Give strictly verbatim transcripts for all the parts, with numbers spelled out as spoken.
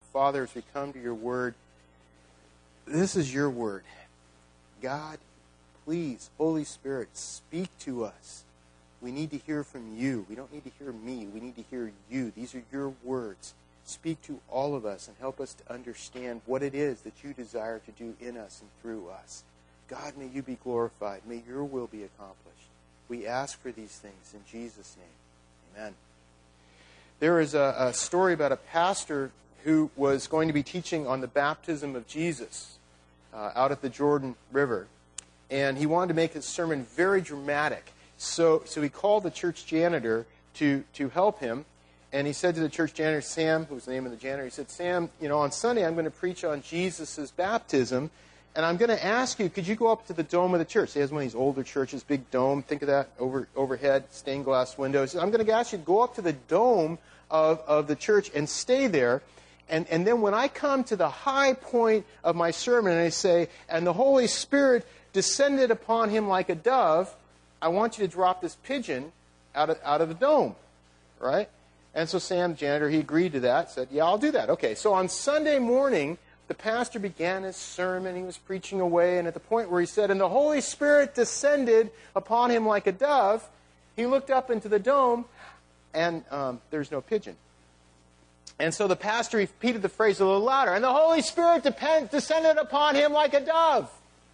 Father, as we come to your word, this is your word. God, please, Holy Spirit, speak to us. We need to hear from you. We don't need to hear me. We need to hear you. These are your words. Speak to all of us and help us to understand what it is that you desire to do in us and through us. God, may you be glorified. May your will be accomplished. We ask for these things in Jesus' name. Amen. There is a, a story about a pastor who was going to be teaching on the baptism of Jesus uh, out at the Jordan River. And he wanted to make his sermon very dramatic. So, so he called the church janitor to, to help him. And he said to the church janitor, Sam, who was the name of the janitor, he said, Sam, you know, on Sunday I'm going to preach on Jesus' baptism. And I'm going to ask you, could you go up to the dome of the church? He has one of these older churches, big dome. Think of that, over, overhead, stained glass windows. I'm going to ask you to go up to the dome of, of the church and stay there. And, and then when I come to the high point of my sermon and I say, and the Holy Spirit descended upon him like a dove, I want you to drop this pigeon out of, out of the dome, right? And so Sam, the janitor, he agreed to that, said, yeah, I'll do that. Okay, so on Sunday morning, the pastor began his sermon. He was preaching away, and at the point where he said, and the Holy Spirit descended upon him like a dove, he looked up into the dome, and um, there's no pigeon. And so the pastor repeated the phrase a little louder, and the Holy Spirit depend, descended upon him like a dove.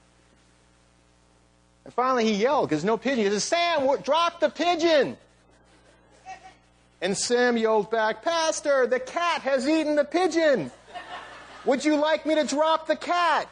And finally he yelled, because no pigeon. He said, Sam, drop the pigeon. And Sam yelled back, Pastor, the cat has eaten the pigeon. Would you like me to drop the cat?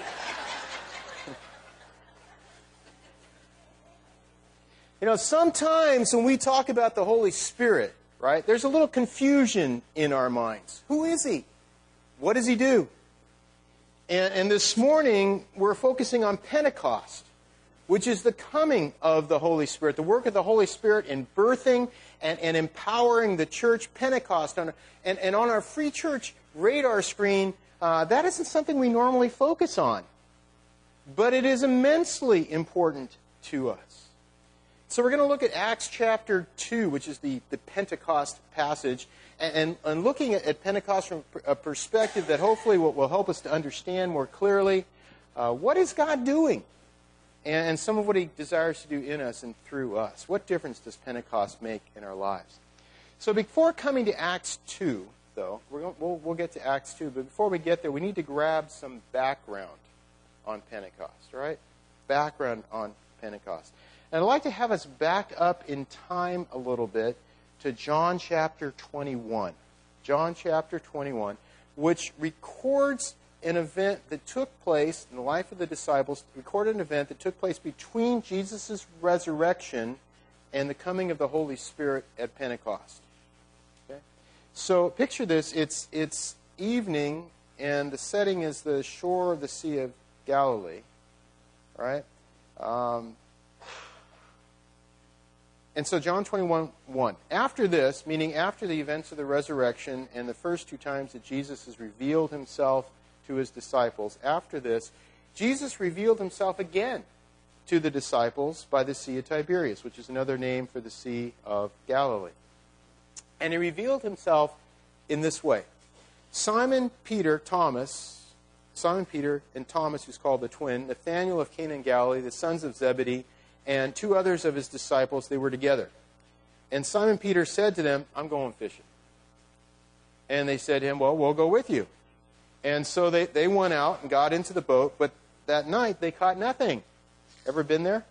You know, sometimes when we talk about the Holy Spirit, right, there's a little confusion in our minds. Who is he? What does he do? And, and this morning, we're focusing on Pentecost, which is the coming of the Holy Spirit, the work of the Holy Spirit in birthing and, and empowering the church. Pentecost. On, and, and on our free church radar screen, uh, that isn't something we normally focus on. But it is immensely important to us. So we're going to look at Acts chapter two, which is the, the Pentecost passage, and, and, and looking at, at Pentecost from a perspective that hopefully will, will help us to understand more clearly uh, what is God doing, and, and some of what he desires to do in us and through us. What difference does Pentecost make in our lives? So before coming to Acts two, though, we're going, we'll, we'll get to Acts two, but before we get there, we need to grab some background on Pentecost, right? Background on Pentecost. And I'd like to have us back up in time a little bit to John chapter twenty-one. John chapter twenty-one, which records an event that took place in the life of the disciples, recorded an event that took place between Jesus' resurrection and the coming of the Holy Spirit at Pentecost. Okay? So picture this. It's, it's evening, and the setting is the shore of the Sea of Galilee. Right? Um, And so John twenty-one, one. After this, meaning after the events of the resurrection and the first two times that Jesus has revealed himself to his disciples, after this, Jesus revealed himself again to the disciples by the Sea of Tiberias, which is another name for the Sea of Galilee. And he revealed himself in this way. Simon, Peter, Thomas, Simon, Peter, and Thomas, who's called the twin, Nathanael of Cana in Galilee, the sons of Zebedee, and two others of his disciples, they were together. And Simon Peter said to them, I'm going fishing. And they said to him, well, we'll go with you. And so they, they went out and got into the boat, but that night they caught nothing. Ever been there?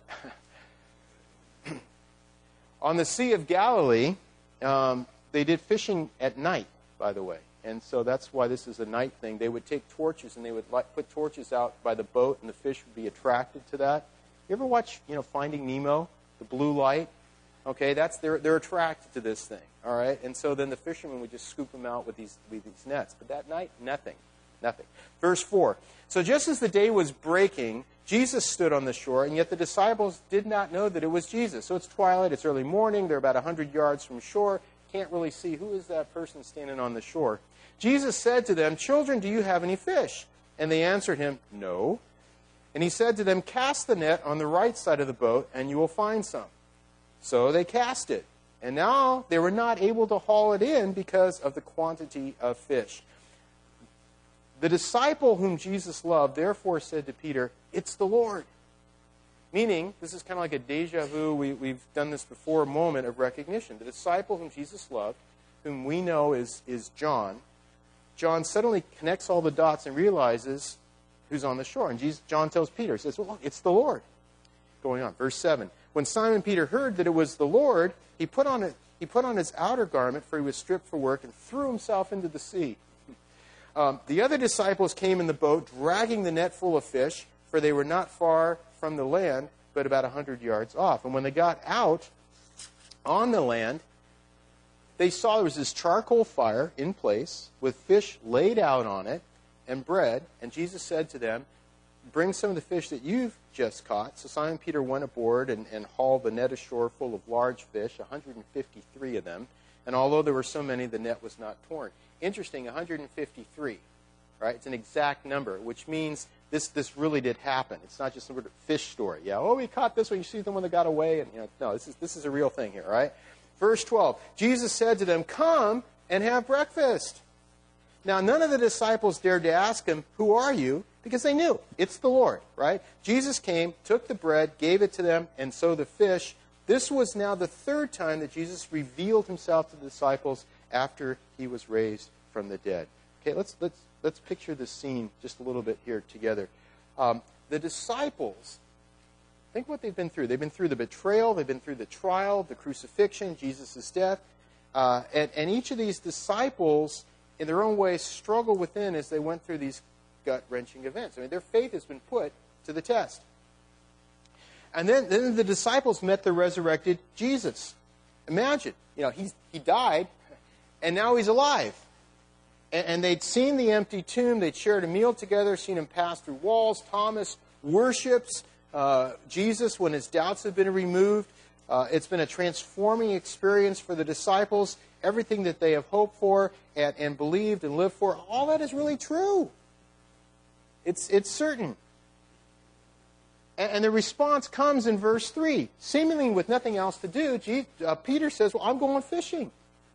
On the Sea of Galilee, um, they did fishing at night, by the way. And so that's why this is a night thing. They would take torches and they would light, put torches out by the boat, and the fish would be attracted to that. You ever watch, you know, Finding Nemo, the blue light? Okay, that's they're they're attracted to this thing. All right, and so then the fishermen would just scoop them out with these with these nets. But that night, nothing, nothing. Verse four. So just as the day was breaking, Jesus stood on the shore, and yet the disciples did not know that it was Jesus. So it's twilight, it's early morning. They're about a hundred yards from shore. Can't really see who is that person standing on the shore. Jesus said to them, "Children, do you have any fish?" And they answered him, "No." And he said to them, cast the net on the right side of the boat, and you will find some. So they cast it. And now they were not able to haul it in because of the quantity of fish. The disciple whom Jesus loved therefore said to Peter, "It's the Lord." Meaning, this is kind of like a deja vu, we, we've done this before, moment of recognition. The disciple whom Jesus loved, whom we know is, is John, John suddenly connects all the dots and realizes who's on the shore. And Jesus, John tells Peter, he says, "Well, look, it's the Lord." Going on, verse seven. When Simon Peter heard that it was the Lord, he put on, a, he put on his outer garment, for he was stripped for work, and threw himself into the sea. Um, the other disciples came in the boat, dragging the net full of fish, for they were not far from the land, but about a hundred yards off. And when they got out on the land, they saw there was this charcoal fire in place with fish laid out on it and bread. And Jesus said to them, "Bring some of the fish that you've just caught." So Simon Peter went aboard and, and hauled the net ashore full of large fish, one hundred fifty-three of them. And although there were so many, the net was not torn. Interesting, one hundred fifty-three, right? It's an exact number, which means this this really did happen. It's not just some sort of fish story. Yeah, oh, we caught this one. You see the one that got away, and you know, no, this is this is a real thing here, right? Verse twelve. Jesus said to them, "Come and have breakfast." Now, none of the disciples dared to ask him, "Who are you?" Because they knew it's the Lord, right? Jesus came, took the bread, gave it to them, and so the fish. This was now the third time that Jesus revealed himself to the disciples after he was raised from the dead. Okay, let's let's let's picture this scene just a little bit here together. Um, the disciples, think what they've been through. They've been through the betrayal, they've been through the trial, the crucifixion, Jesus' death, uh, and, and each of these disciples, in their own way, struggle within as they went through these gut-wrenching events. I mean, their faith has been put to the test. And then, then the disciples met the resurrected Jesus. Imagine, you know, he's, he died, and now he's alive. And, and they'd seen the empty tomb, they'd shared a meal together, seen him pass through walls. Thomas worships uh, Jesus when his doubts have been removed. Uh, it's been a transforming experience for the disciples. Everything that they have hoped for and, and believed and lived for, all that is really true. It's, it's certain. And, and the response comes in verse three. Seemingly with nothing else to do, Jesus, uh, Peter says, "Well, I'm going fishing."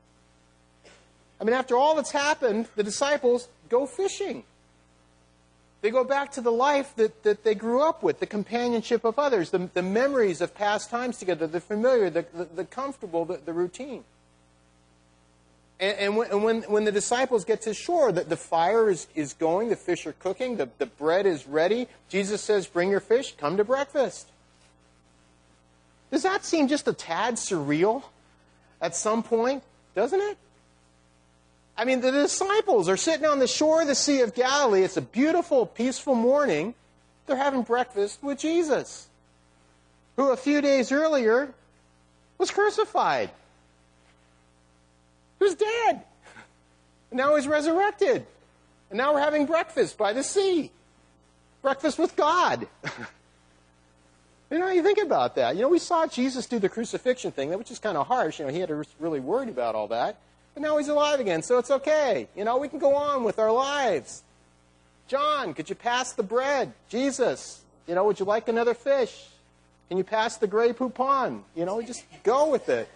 I mean, after all that's happened, the disciples go fishing. They go back to the life that, that they grew up with, the companionship of others, the, the memories of past times together, the familiar, the, the, the comfortable, the, the routine. And, and, when, and when, when the disciples get to shore, the, the fire is, is going, the fish are cooking, the, the bread is ready. Jesus says, "Bring your fish, come to breakfast." Does that seem just a tad surreal at some point? Doesn't it? I mean, the disciples are sitting on the shore of the Sea of Galilee. It's a beautiful, peaceful morning. They're having breakfast with Jesus, who a few days earlier was crucified. He was dead. And now he's resurrected. And now we're having breakfast by the sea. Breakfast with God. You know, you think about that. You know, we saw Jesus do the crucifixion thing, which is kind of harsh. You know, he had to really worried about all that. But now he's alive again, so it's okay. You know, we can go on with our lives. John, could you pass the bread? Jesus, you know, would you like another fish? Can you pass the Grey Poupon? You know, just go with it.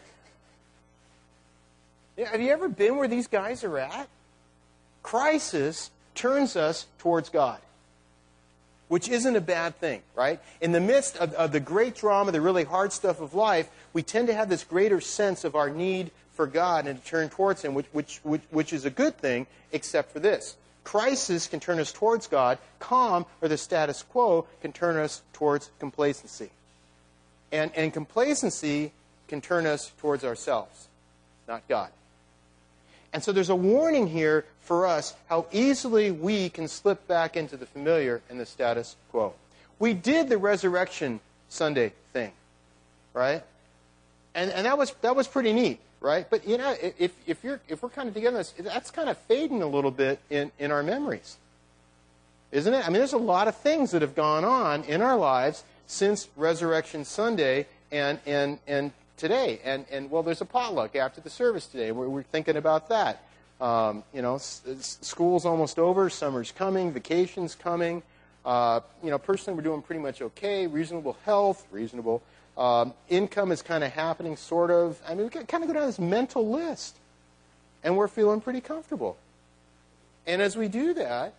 Have you ever been where these guys are at? Crisis turns us towards God, which isn't a bad thing, right? In the midst of, of the great drama, the really hard stuff of life, we tend to have this greater sense of our need for God and to turn towards Him, which, which, which, which is a good thing, except for this. Crisis can turn us towards God. Calm, or the status quo, can turn us towards complacency. And, and complacency can turn us towards ourselves, not God. And so there's a warning here for us how easily we can slip back into the familiar and the status quo. We did the Resurrection Sunday thing, right? And, and that was that was pretty neat. Right? But, you know, if, if, you're, if we're kind of together, that's kind of fading a little bit in, in our memories. Isn't it? I mean, there's a lot of things that have gone on in our lives since Resurrection Sunday and, and, and today. And, and, well, there's a potluck after the service today. We're, we're thinking about that. Um, you know, s- school's almost over. Summer's coming. Vacation's coming. Uh, you know, personally, we're doing pretty much okay. Reasonable health, reasonable Um, income is kind of happening, sort of. I mean, we kind of go down this mental list, and we're feeling pretty comfortable. And as we do that,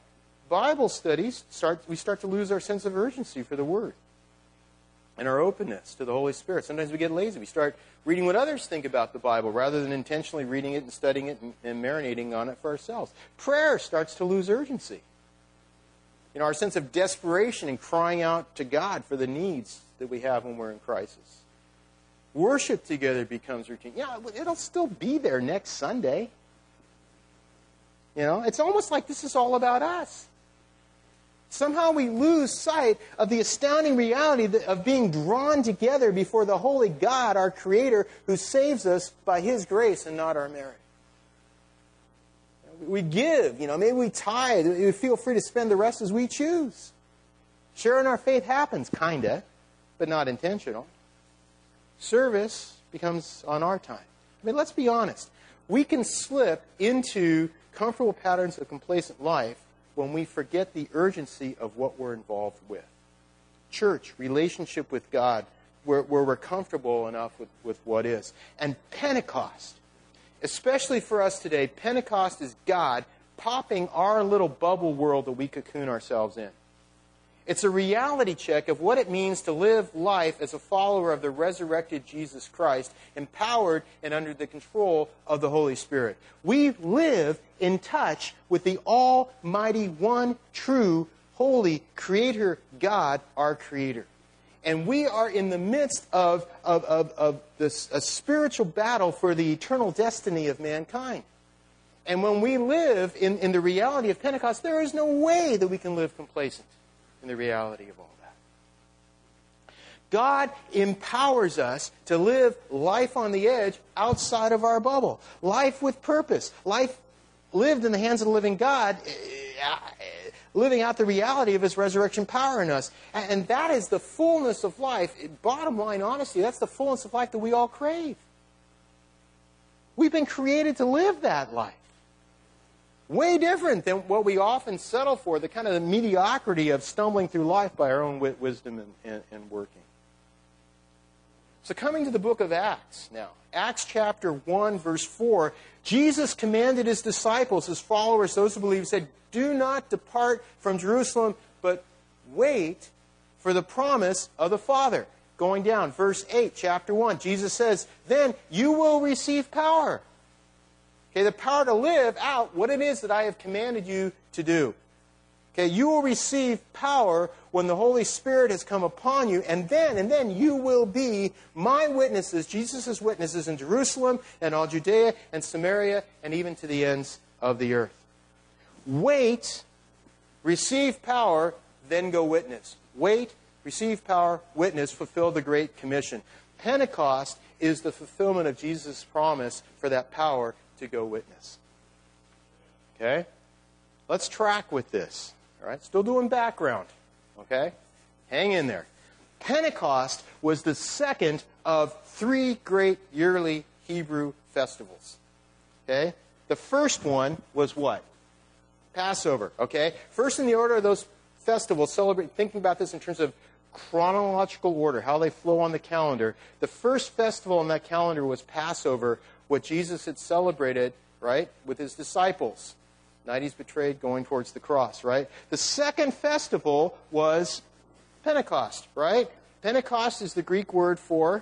Bible studies, start, we start to lose our sense of urgency for the Word and our openness to the Holy Spirit. Sometimes we get lazy. We start reading what others think about the Bible rather than intentionally reading it and studying it and, and marinating on it for ourselves. Prayer starts to lose urgency. You know, our sense of desperation and crying out to God for the needs that we have when we're in crisis. Worship together becomes routine. Yeah, it'll still be there next Sunday. You know, it's almost like this is all about us. Somehow we lose sight of the astounding reality of being drawn together before the holy God, our Creator, who saves us by His grace and not our merit. We give, you know, maybe we tithe. We feel free to spend the rest as we choose. Sharing our faith happens, kinda, but not intentional. Service becomes on our time. I mean, let's be honest. We can slip into comfortable patterns of complacent life when we forget the urgency of what we're involved with. Church, relationship with God, where, where we're comfortable enough with, with what is. And Pentecost, especially for us today, Pentecost is God popping our little bubble world that we cocoon ourselves in. It's a reality check of what it means to live life as a follower of the resurrected Jesus Christ, empowered and under the control of the Holy Spirit. We live in touch with the almighty, one, true, holy Creator God, our Creator. And we are in the midst of, of, of, of this, a spiritual battle for the eternal destiny of mankind. And when we live in, in the reality of Pentecost, there is no way that we can live complacent in the reality of all that. God empowers us to live life on the edge outside of our bubble. Life with purpose. Life lived in the hands of the living God, living out the reality of His resurrection power in us. And that is the fullness of life. Bottom line, honestly, that's the fullness of life that we all crave. We've been created to live that life. Way different than what we often settle for, the kind of the mediocrity of stumbling through life by our own wisdom and, and, and working. So coming to the book of Acts now. Acts chapter one, verse four. Jesus commanded His disciples, His followers, those who believe, said, "Do not depart from Jerusalem, but wait for the promise of the Father." Going down, verse eight, chapter one. Jesus says, "Then you will receive power." Okay, the power to live out what it is that I have commanded you to do. Okay, you will receive power when the Holy Spirit has come upon you, and then, and then you will be my witnesses, Jesus' witnesses in Jerusalem and all Judea and Samaria and even to the ends of the earth. Wait, receive power, then go witness. Wait, receive power, witness, fulfill the Great Commission. Pentecost is the fulfillment of Jesus' promise for that power to go witness. Okay? Let's track with this. All right? Still doing background. Okay? Hang in there. Pentecost was the second of three great yearly Hebrew festivals. Okay? The first one was what? Passover. Okay? First in the order of those festivals, celebrate, thinking about this in terms of chronological order, how they flow on the calendar. The first festival on that calendar was Passover, what Jesus had celebrated, right, with His disciples. Night He's betrayed, going towards the cross, right? The second festival was Pentecost, right? Pentecost is the Greek word for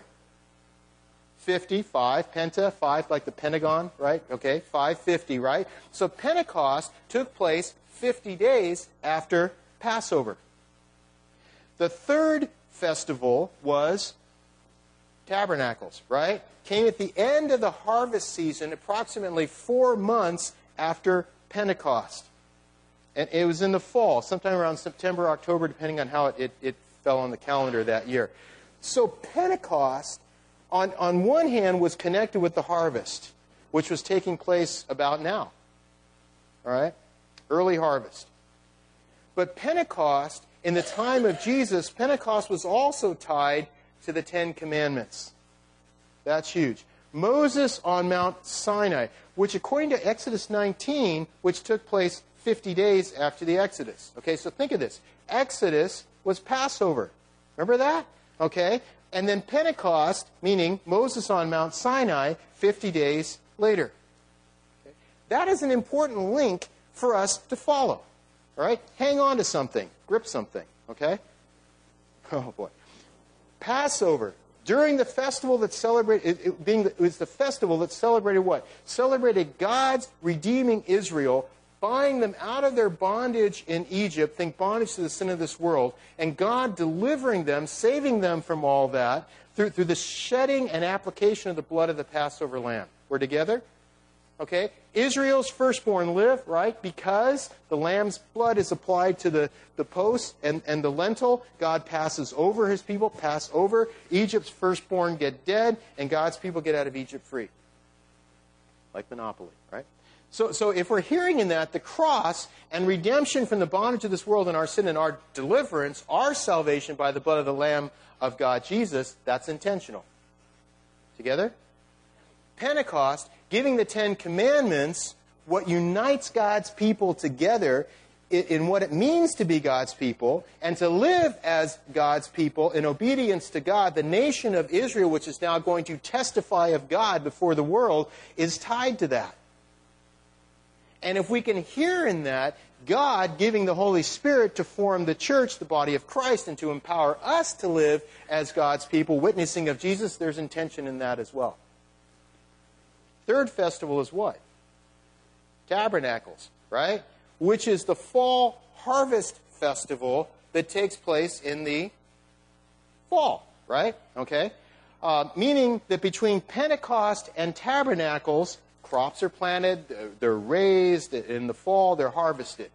fifty, five, penta, five, like the Pentagon, right? Okay, five fifty, right? So Pentecost took place fifty days after Passover. The third festival was Tabernacles, right? Came at the end of the harvest season, approximately four months after Pentecost. And it was in the fall, sometime around September, October, depending on how it, it, it fell on the calendar that year. So Pentecost, on, on one hand, was connected with the harvest, which was taking place about now. All right? Early harvest. But Pentecost, in the time of Jesus, Pentecost was also tied to the Ten Commandments. That's huge. Moses on Mount Sinai, which according to Exodus nineteen, which took place fifty days after the Exodus. Okay, so think of this. Exodus was Passover. Remember that? Okay, and then Pentecost, meaning Moses on Mount Sinai, fifty days later. Okay? That is an important link for us to follow. All right? Hang on to something. Grip something. Okay? Oh, boy. Passover. During the festival that celebrated, it, it, being the, it was the festival that celebrated what? Celebrated God's redeeming Israel, buying them out of their bondage in Egypt, think bondage to the sin of this world, and God delivering them, saving them from all that through, through the shedding and application of the blood of the Passover lamb. We're together? Okay? Israel's firstborn live, right? Because the lamb's blood is applied to the, the post and, and the lintel. God passes over his people, pass over. Egypt's firstborn get dead, and God's people get out of Egypt free. Like Monopoly, right? So, so if we're hearing in that the cross and redemption from the bondage of this world and our sin and our deliverance, our salvation by the blood of the Lamb of God, Jesus, that's intentional. Together? Pentecost, giving the Ten Commandments, what unites God's people together in, in what it means to be God's people and to live as God's people in obedience to God. The nation of Israel, which is now going to testify of God before the world, is tied to that. And if we can hear in that God giving the Holy Spirit to form the church, the body of Christ, and to empower us to live as God's people, witnessing of Jesus, there's intention in that as well. Third festival is what? Tabernacles, right? Which is the fall harvest festival that takes place in the fall, right? Okay? Uh, meaning that between Pentecost and Tabernacles, crops are planted, they're raised, in the fall they're harvested.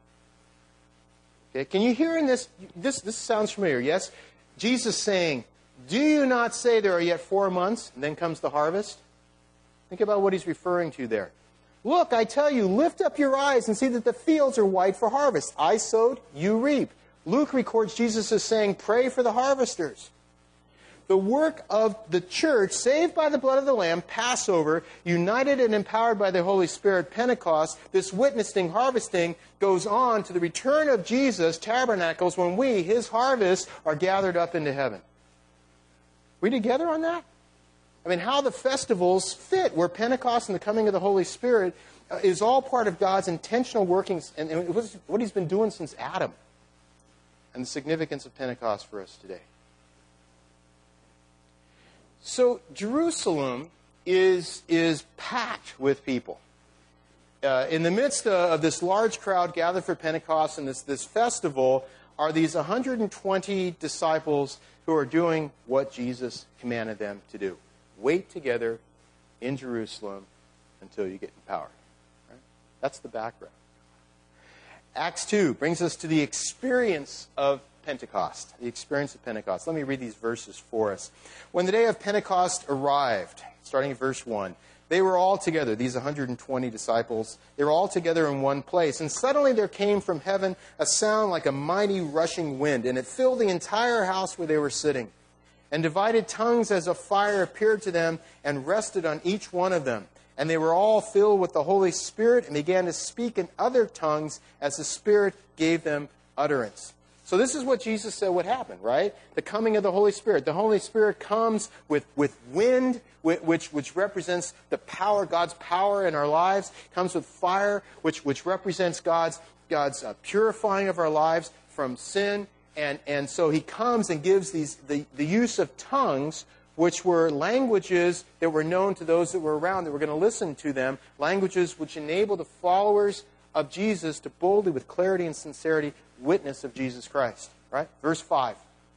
Okay? Can you hear in this, this, this sounds familiar, yes? Jesus saying, do you not say there are yet four months, and then comes the harvest? Think about what he's referring to there. Look, I tell you, lift up your eyes and see that the fields are white for harvest. I sowed, you reap. Luke records Jesus as saying, pray for the harvesters. The work of the church, saved by the blood of the Lamb, Passover, united and empowered by the Holy Spirit, Pentecost, this witnessing, harvesting, goes on to the return of Jesus, Tabernacles, when we, his harvest, are gathered up into heaven. We together on that? I mean, how the festivals fit, where Pentecost and the coming of the Holy Spirit uh, is all part of God's intentional workings, and, and it was what he's been doing since Adam, and the significance of Pentecost for us today. So Jerusalem is, is packed with people. Uh, in the midst of, of this large crowd gathered for Pentecost and this, this festival are these one hundred twenty disciples who are doing what Jesus commanded them to do. Wait together in Jerusalem until you get empowered. Right? That's the background. Acts two brings us to the experience of Pentecost. The experience of Pentecost. Let me read these verses for us. When the day of Pentecost arrived, starting at verse one, they were all together, these one hundred twenty disciples. They were all together in one place. And suddenly there came from heaven a sound like a mighty rushing wind, and it filled the entire house where they were sitting. And divided tongues as of fire appeared to them and rested on each one of them. And they were all filled with the Holy Spirit and began to speak in other tongues as the Spirit gave them utterance. So this is what Jesus said would happen, right? The coming of the Holy Spirit. The Holy Spirit comes with, with wind, which, which represents the power, God's power in our lives. Comes with fire, which, which represents God's, God's uh, purifying of our lives from sin. And, and so he comes and gives these the, the use of tongues, which were languages that were known to those that were around, that were going to listen to them, languages which enable the followers of Jesus to boldly, with clarity and sincerity, witness of Jesus Christ. Right? Verse five.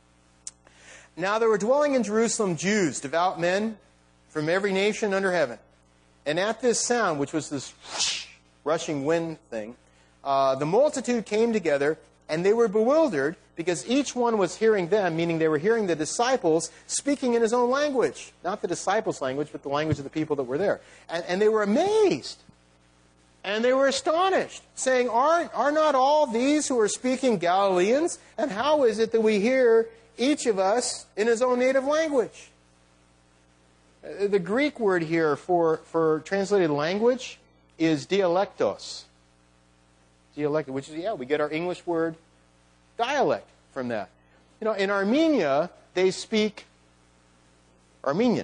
Now there were dwelling in Jerusalem Jews, devout men from every nation under heaven. And at this sound, which was this rushing wind thing, uh, the multitude came together, and they were bewildered because each one was hearing them, meaning they were hearing the disciples speaking in his own language. Not the disciples' language, but the language of the people that were there. And, and they were amazed. And they were astonished, saying, are, are not all these who are speaking Galileans? And how is it that we hear each of us in his own native language? The Greek word here for, for translated language is dialectos. Dialect, which is, yeah, we get our English word dialect from that. You know, in Armenia, they speak Armenian.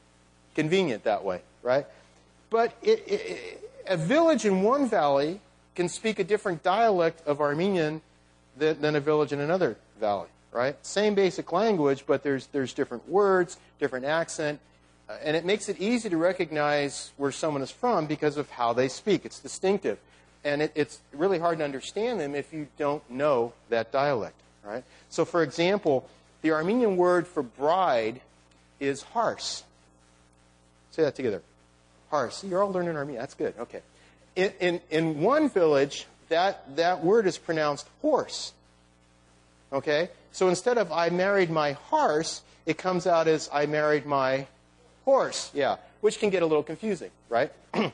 Convenient that way, right? But it, it, a village in one valley can speak a different dialect of Armenian than, than a village in another valley, right? Same basic language, but there's there's different words, different accent, uh, and it makes it easy to recognize where someone is from because of how they speak. It's distinctive, and it, it's really hard to understand them if you don't know that dialect, right? So, for example, the Armenian word for bride is hars. Say that together. Hars. You're all learning Armenian. That's good. Okay. In, in, in one village, that, that word is pronounced horse. Okay? So instead of I married my horse, it comes out as I married my horse. Yeah. Which can get a little confusing, right?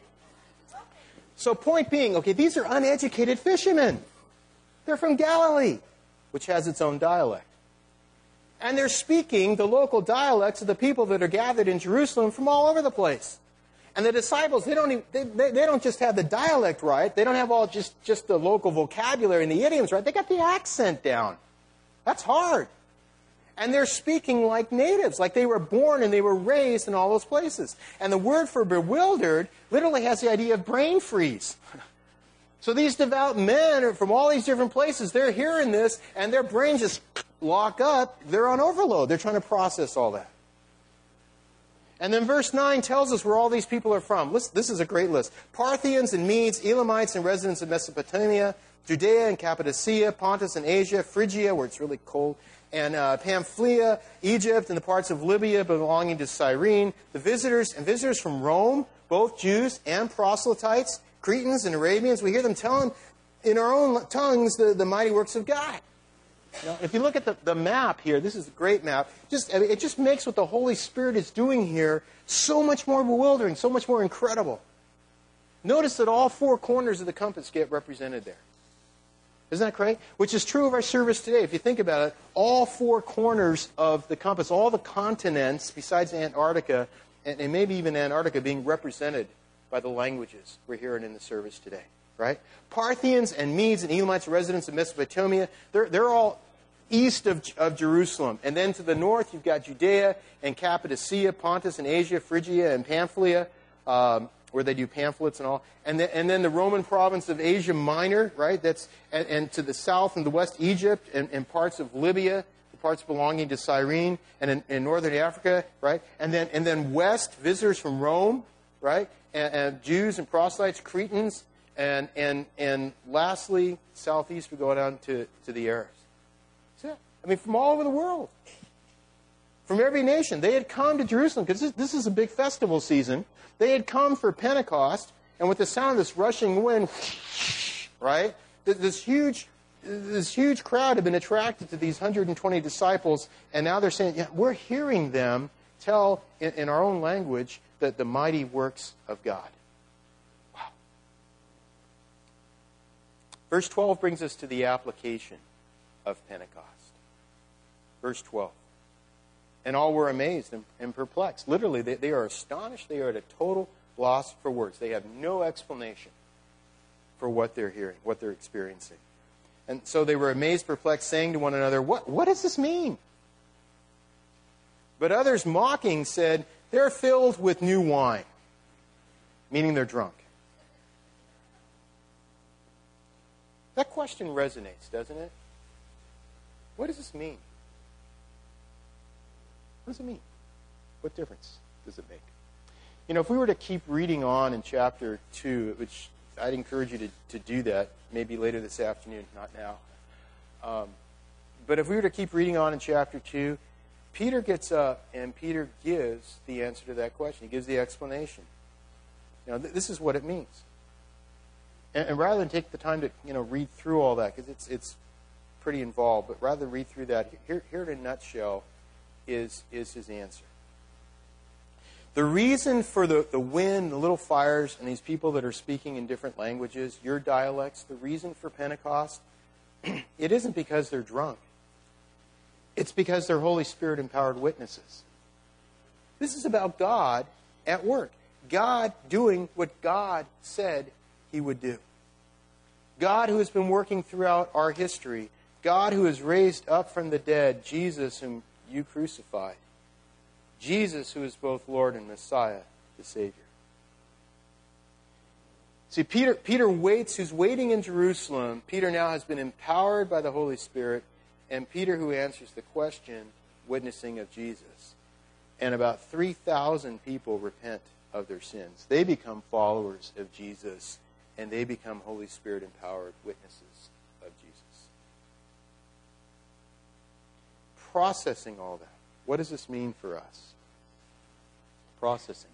So point being, okay, these are uneducated fishermen. They're from Galilee, which has its own dialect. And they're speaking the local dialects of the people that are gathered in Jerusalem from all over the place. And the disciples, they don't even, they, they, they don't just have the dialect right. They don't have all just, just the local vocabulary and the idioms right. They got the accent down. That's hard. And they're speaking like natives, like they were born and they were raised in all those places. And the word for bewildered literally has the idea of brain freeze. So these devout men are from all these different places, they're hearing this, and their brains just lock up. They're on overload. They're trying to process all that. And then verse nine tells us where all these people are from. Listen, this is a great list. Parthians and Medes, Elamites and residents of Mesopotamia, Judea and Cappadocia, Pontus and Asia, Phrygia, where it's really cold, and uh, Pamphylia, Egypt, and the parts of Libya belonging to Cyrene, the visitors and visitors from Rome, both Jews and proselytes, Cretans and Arabians. We hear them telling in our own tongues the, the mighty works of God. You know, if you look at the, the map here, this is a great map. Just I mean, it just makes what the Holy Spirit is doing here so much more bewildering, so much more incredible. Notice that all four corners of the compass get represented there. Isn't that great? Which is true of our service today. If you think about it, all four corners of the compass, all the continents besides Antarctica, and, and maybe even Antarctica being represented by the languages we're hearing in the service today. Right? Parthians and Medes and Elamites, residents of Mesopotamia, they're, they're all east of, of Jerusalem. And then to the north, you've got Judea and Cappadocia, Pontus and Asia, Phrygia and Pamphylia, um, where they do pamphlets and all. And then, and then the Roman province of Asia Minor, right? That's and, and to the south and the west, Egypt and, and parts of Libya, the parts belonging to Cyrene, and in, in northern Africa, right? And then and then west, visitors from Rome, right? And, and Jews and proselytes, Cretans. And and and lastly, southeast we go down to, to the Arabs. See that? I mean, from all over the world. From every nation. They had come to Jerusalem, because this, this is a big festival season. They had come for Pentecost, and with the sound of this rushing wind, right, this huge, this huge crowd had been attracted to these one hundred twenty disciples, and now they're saying, yeah, we're hearing them tell in, in our own language that the mighty works of God. Verse twelve brings us to the application of Pentecost. Verse twelve. And all were amazed and, and perplexed. Literally, they, they are astonished. They are at a total loss for words. They have no explanation for what they're hearing, what they're experiencing. And so they were amazed, perplexed, saying to one another, What, what does this mean? But others, mocking, said, They're filled with new wine, meaning they're drunk. That question resonates, doesn't it? What does this mean? What does it mean? What difference does it make? You know, if we were to keep reading on in chapter two, which I'd encourage you to, to do that, maybe later this afternoon, not now. Um, but if we were to keep reading on in chapter two, Peter gets up and Peter gives the answer to that question. He gives the explanation. You know, th- this is what it means. And, and rather than take the time to, you know, read through all that, because it's it's pretty involved, but rather than read through that, here, here in a nutshell is, is his answer. The reason for the, the wind, the little fires, and these people that are speaking in different languages, your dialects, the reason for Pentecost, it isn't because they're drunk. It's because they're Holy Spirit-empowered witnesses. This is about God at work. God doing what God said He would do. God who has been working throughout our history. God who has raised up from the dead Jesus whom you crucified. Jesus who is both Lord and Messiah, the Savior. See, Peter, Peter waits, who's waiting in Jerusalem. Peter now has been empowered by the Holy Spirit. And Peter, who answers the question, witnessing of Jesus. And about three thousand people repent of their sins. They become followers of Jesus. And they become Holy Spirit-empowered witnesses of Jesus. Processing all that. What does this mean for us? Processing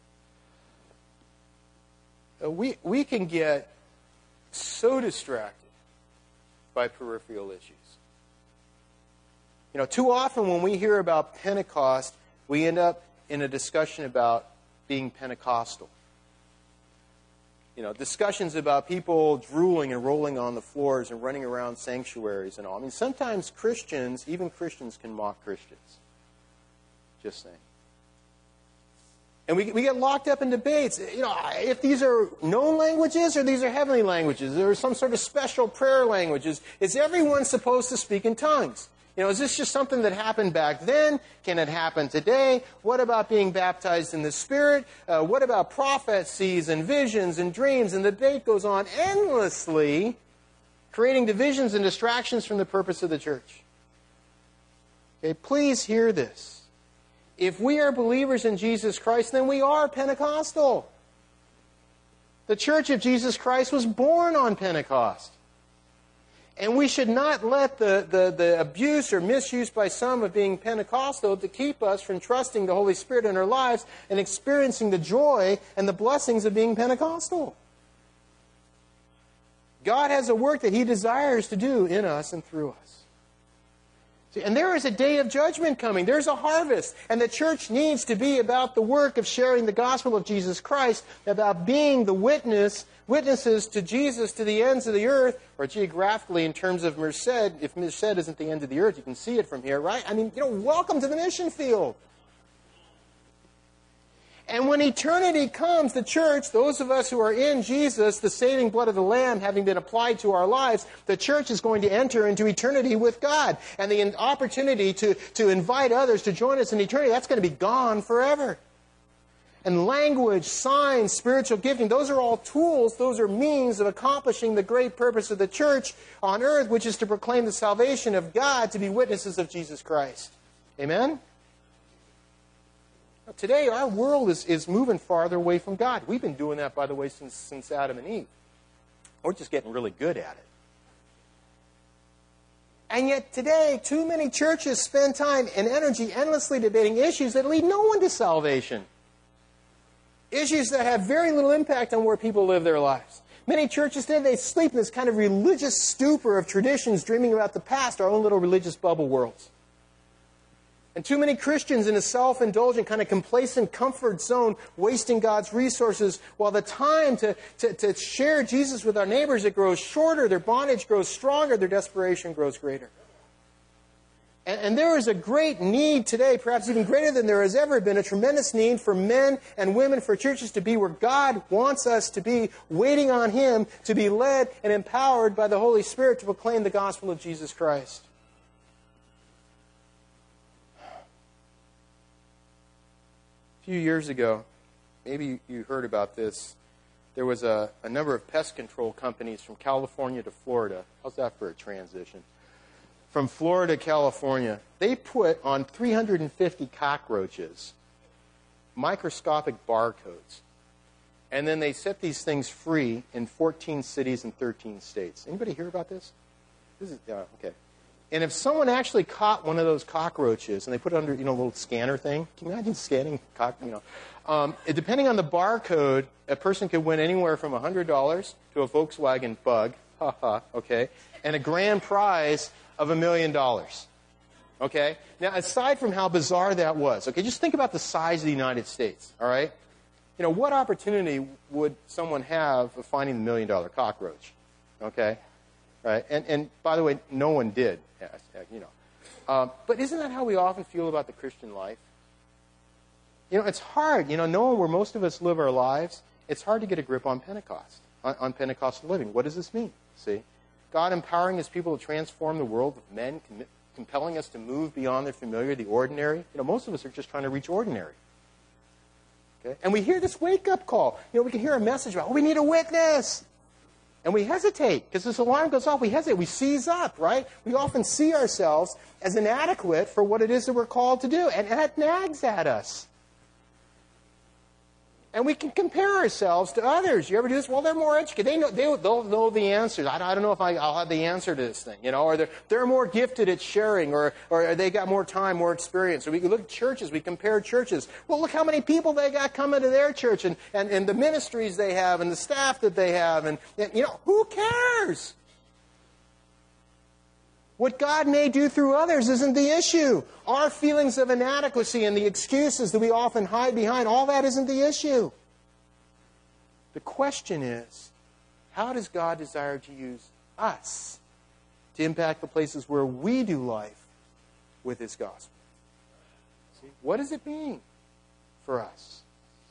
all that. Uh, we, we can get so distracted by peripheral issues. You know, too often when we hear about Pentecost, we end up in a discussion about being Pentecostal. You know, discussions about people drooling and rolling on the floors and running around sanctuaries and all. I mean, sometimes Christians, even Christians, can mock Christians. Just saying. And we, we get locked up in debates. You know, if these are known languages or these are heavenly languages, or some sort of special prayer languages, is everyone supposed to speak in tongues? You know, is this just something that happened back then? Can it happen today? What about being baptized in the Spirit? Uh, what about prophecies and visions and dreams? And the debate goes on endlessly, creating divisions and distractions from the purpose of the church. Okay, please hear this. If we are believers in Jesus Christ, then we are Pentecostal. The Church of Jesus Christ was born on Pentecost. And we should not let the, the, the abuse or misuse by some of being Pentecostal to keep us from trusting the Holy Spirit in our lives and experiencing the joy and the blessings of being Pentecostal. God has a work that He desires to do in us and through us. See, and there is a day of judgment coming. There's a harvest. And the church needs to be about the work of sharing the gospel of Jesus Christ, about being the witness, witnesses to Jesus to the ends of the earth, or geographically in terms of Merced. If Merced isn't the end of the earth, you can see it from here, right? I mean, you know, welcome to the mission field. And when eternity comes, the church, those of us who are in Jesus, the saving blood of the Lamb having been applied to our lives, the church is going to enter into eternity with God. And the opportunity to, to invite others to join us in eternity, that's going to be gone forever. And language, signs, spiritual gifting, those are all tools, those are means of accomplishing the great purpose of the church on earth, which is to proclaim the salvation of God, to be witnesses of Jesus Christ. Amen? Today, our world is, is moving farther away from God. We've been doing that, by the way, since, since Adam and Eve. We're just getting really good at it. And yet today, too many churches spend time and energy endlessly debating issues that lead no one to salvation. Issues that have very little impact on where people live their lives. Many churches today, they sleep in this kind of religious stupor of traditions, dreaming about the past, our own little religious bubble worlds. And too many Christians in a self-indulgent, kind of complacent comfort zone, wasting God's resources, while the time to, to, to share Jesus with our neighbors, it grows shorter, their bondage grows stronger, their desperation grows greater. And, and there is a great need today, perhaps even greater than there has ever been, a tremendous need for men and women, for churches to be where God wants us to be, waiting on Him to be led and empowered by the Holy Spirit to proclaim the gospel of Jesus Christ. A few years ago, maybe you heard about this, there was a, a number of pest control companies from California to Florida. How's that for a transition? From Florida to California, they put on three hundred fifty cockroaches microscopic barcodes. And then they set these things free in fourteen cities and thirteen states. Anybody hear about this? This is, uh, okay. And if someone actually caught one of those cockroaches and they put it under, you know, a little scanner thing, can you imagine scanning cock, you know? Um, it, depending on the barcode, a person could win anywhere from one hundred dollars to a Volkswagen Bug, haha, okay, and a grand prize of a million dollars, okay? Now, aside from how bizarre that was, okay, just think about the size of the United States, all right? You know, what opportunity would someone have of finding the million-dollar cockroach, okay? Right? And, and by the way, no one did, you know. Um, but isn't that how we often feel about the Christian life? You know, it's hard, you know, knowing where most of us live our lives, it's hard to get a grip on Pentecost, on, on Pentecostal living. What does this mean? See? God empowering His people to transform the world with men, com- compelling us to move beyond the familiar, the ordinary. You know, most of us are just trying to reach ordinary. Okay? And we hear this wake-up call. You know, we can hear a message about, oh, we need a witness. And we hesitate, because this alarm goes off. We hesitate. We seize up, right? We often see ourselves as inadequate for what it is that we're called to do. And that nags at us. And we can compare ourselves to others. You ever do this? Well, they're more educated. They know, they, they'll know the answers. I, I don't know if I, I'll have the answer to this thing, you know, or they're, they're more gifted at sharing, or, or they got more time, more experience. Or we can look at churches. We compare churches. Well, look how many people they got coming to their church, and, and, and the ministries they have, and the staff that they have. And, and, you know, who cares? What God may do through others isn't the issue. Our feelings of inadequacy and the excuses that we often hide behind, all that isn't the issue. The question is, how does God desire to use us to impact the places where we do life with His gospel? See, what does it mean for us?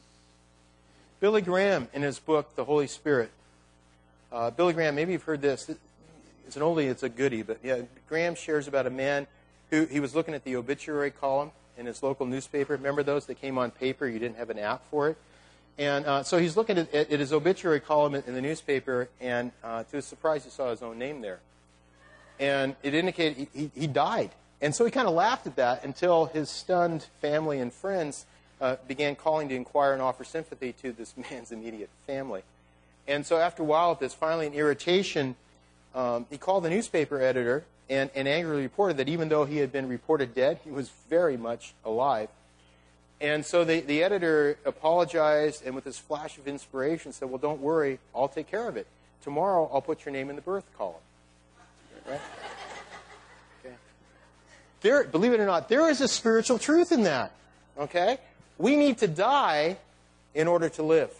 Billy Graham, in his book, The Holy Spirit, uh, Billy Graham, maybe you've heard this. It's an oldie, it's a goodie, but yeah, Graham shares about a man who, he was looking at the obituary column in his local newspaper. Remember those that came on paper? You didn't have an app for it. And uh, so he's looking at, at, at his obituary column in, in the newspaper, and uh, to his surprise, he saw his own name there. And it indicated he, he, he died. And so he kind of laughed at that until his stunned family and friends uh, began calling to inquire and offer sympathy to this man's immediate family. And so after a while of this, finally in irritation, Um, he called the newspaper editor and, and angrily reported that even though he had been reported dead, he was very much alive. And so the, the editor apologized and with this flash of inspiration said, well, don't worry, I'll take care of it. Tomorrow I'll put your name in the birth column. Right? Okay. There, believe it or not, there is a spiritual truth in that. Okay? We need to die in order to live.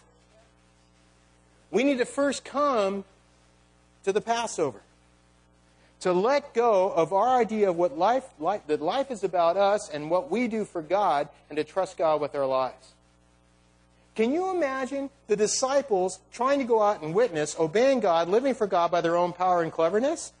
We need to first come to the Passover. To let go of our idea of what life, life, that life is about us and what we do for God, and to trust God with our lives. Can you imagine the disciples trying to go out and witness, obeying God, living for God by their own power and cleverness?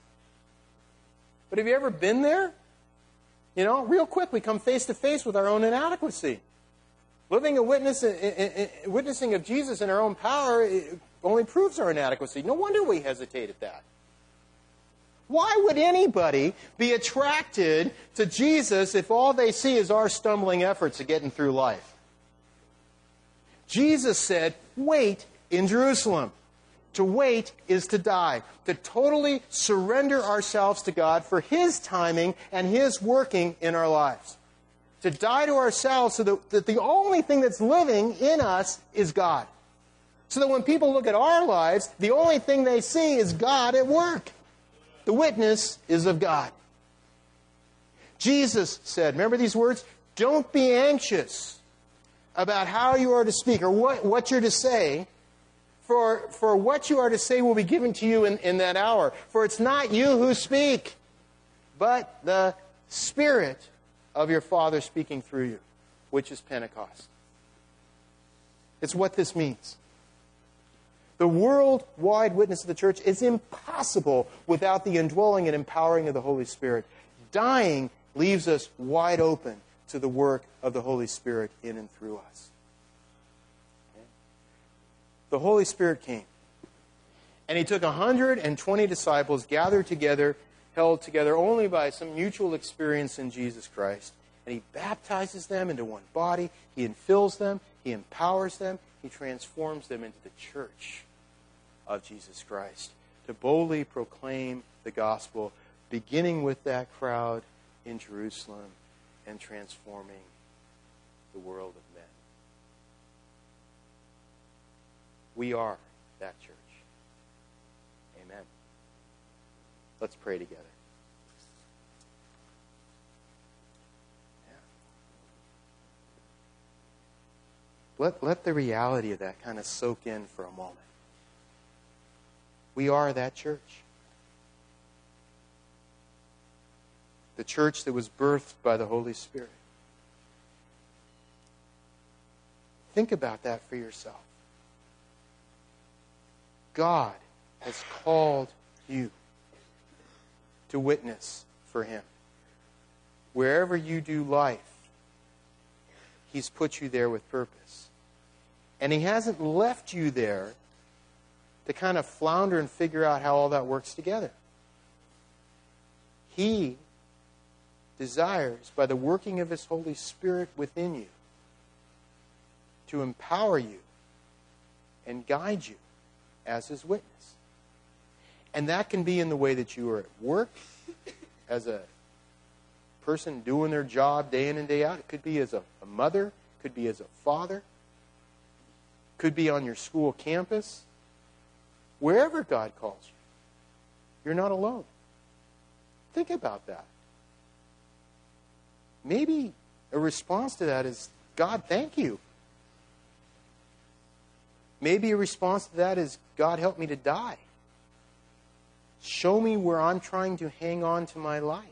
But have you ever been there? You know, real quick we come face to face with our own inadequacy. Living a witness, witnessing of Jesus in our own power only proves our inadequacy. No wonder we hesitate at that. Why would anybody be attracted to Jesus if all they see is our stumbling efforts at getting through life? Jesus said, wait in Jerusalem. To wait is to die. To totally surrender ourselves to God for His timing and His working in our lives. To die to ourselves so that, that the only thing that's living in us is God. So that when people look at our lives, the only thing they see is God at work. The witness is of God. Jesus said, remember these words? Don't be anxious about how you are to speak or what, what you're to say, for, for what you are to say will be given to you in, in that hour. For it's not you who speak, but the Spirit of your Father speaking through you, which is Pentecost. It's what this means. The worldwide witness of the church is impossible without the indwelling and empowering of the Holy Spirit. Dying leaves us wide open to the work of the Holy Spirit in and through us. Okay? The Holy Spirit came, and He took one hundred twenty disciples gathered together, held together only by some mutual experience in Jesus Christ, and He baptizes them into one body. He infills them. He empowers them. He transforms them into the church of Jesus Christ to boldly proclaim the gospel, beginning with that crowd in Jerusalem and transforming the world of men. We are that church. Amen. Let's pray together. Let, let the reality of that kind of soak in for a moment. We are that church. The church that was birthed by the Holy Spirit. Think about that for yourself. God has called you to witness for Him. Wherever you do life, He's put you there with purpose. And he hasn't left you there to kind of flounder and figure out how all that works together. He desires, by the working of his Holy Spirit within you, to empower you and guide you as his witness. And that can be in the way that you are at work, as a person doing their job day in and day out. It could be as a, a mother, it could be as a father, it could be on your school campus. Wherever God calls you, you're not alone. Think about that. Maybe a response to that is, God, thank you. Maybe a response to that is, God, help me to die. Show me where I'm trying to hang on to my life.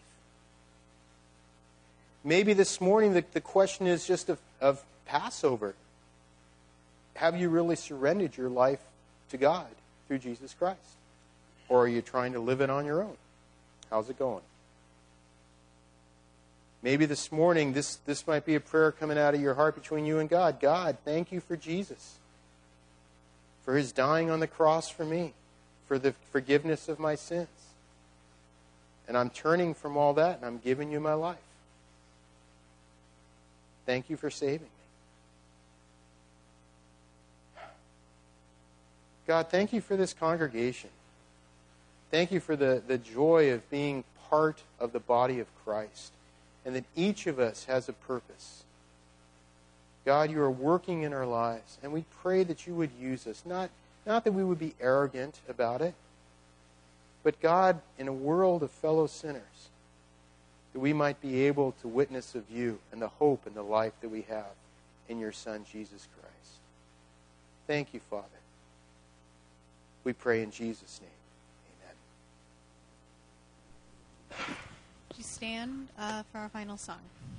Maybe this morning the, the question is just of, of Passover. Have you really surrendered your life to God through Jesus Christ? Or are you trying to live it on your own? How's it going? Maybe this morning this, this might be a prayer coming out of your heart between you and God. God, thank you for Jesus, for his dying on the cross for me, for the forgiveness of my sins. And I'm turning from all that and I'm giving you my life. Thank you for saving me. God, thank you for this congregation. Thank you for the, the joy of being part of the body of Christ, and that each of us has a purpose. God, you are working in our lives, and we pray that you would use us. Not, not that we would be arrogant about it, but God, in a world of fellow sinners, that we might be able to witness of you and the hope and the life that we have in your Son, Jesus Christ. Thank you, Father. We pray in Jesus' name. Would you stand uh, for our final song?